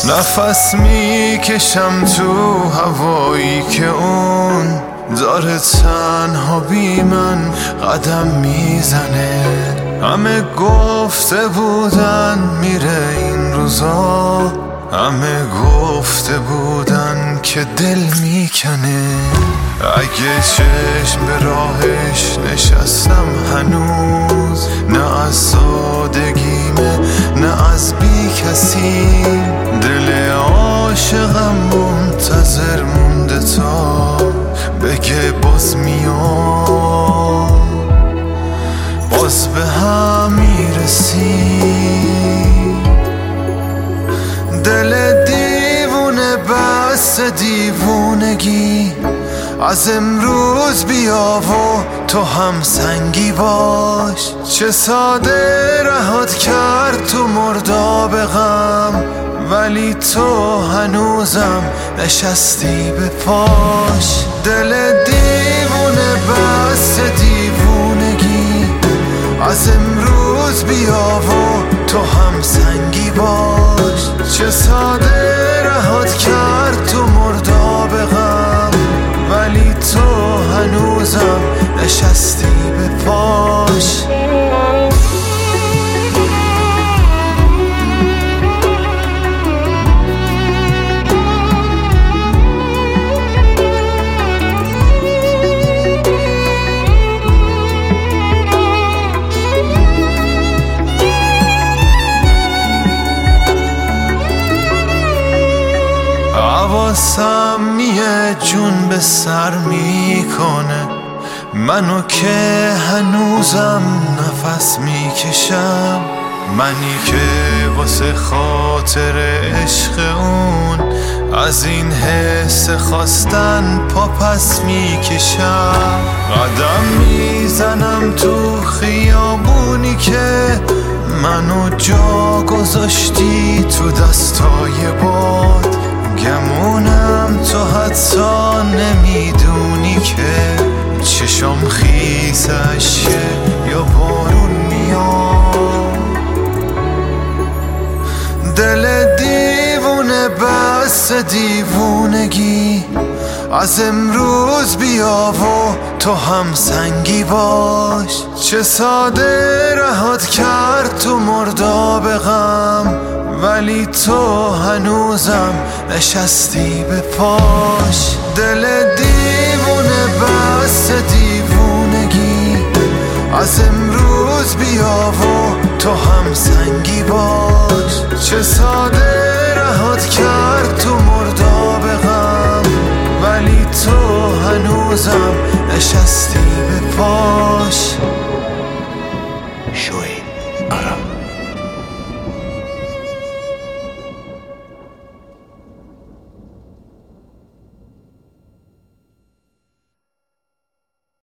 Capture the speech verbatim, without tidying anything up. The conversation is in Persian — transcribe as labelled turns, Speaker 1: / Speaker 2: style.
Speaker 1: نفس میکشم تو هوایی که اون داره تنها بی من قدم میزنه. همه گفته بودن میره این روزا، همه گفته بودن که دل میکنه. اگه چشم به راهش نشستم هنوز، نه از سادگیمه نه از بی کسی. دل عاشقم منتظر مونده تا بگه باز میام، باز به هم میرسی. دل دیوونه بس دیوونگی، از امروز بیا و تو هم سنگی باش. چه ساده رهات کرد تو مرداب غم، ولی تو هنوزم نشستی به پاش. دل دیوونه بس دیوونگی، از امروز بیا و تو هم سنگی باش. چه ساده رهات کرد تو مرداب غم، ولی تو هنوزم نشستی به پاش. حواسم میه جون به سر میکنه، منو که هنوزم نفس میکشم. منی که واسه خاطر عشق اون از این حس خواستن پا پس میکشم. قدم میزنم تو خیابونی که منو جا گذاشتی تو دستای باد. گمونم تو حتی نمیدونی که چشم خیسشه یا بارون میاد. دل دیوونه بس دیوونگی، از امروز بیا و تو هم سنگی باش. چه ساده رهات کرد تو مرداب غم، ولی تو هنوزم نشستی به پاش. دل دیوونه بس دیوونگی، از امروز بیا و تو هم سنگی باش. چه ساده رهات کرد تو مرداب غم، ولی تو هنوزم نشستی به پاش.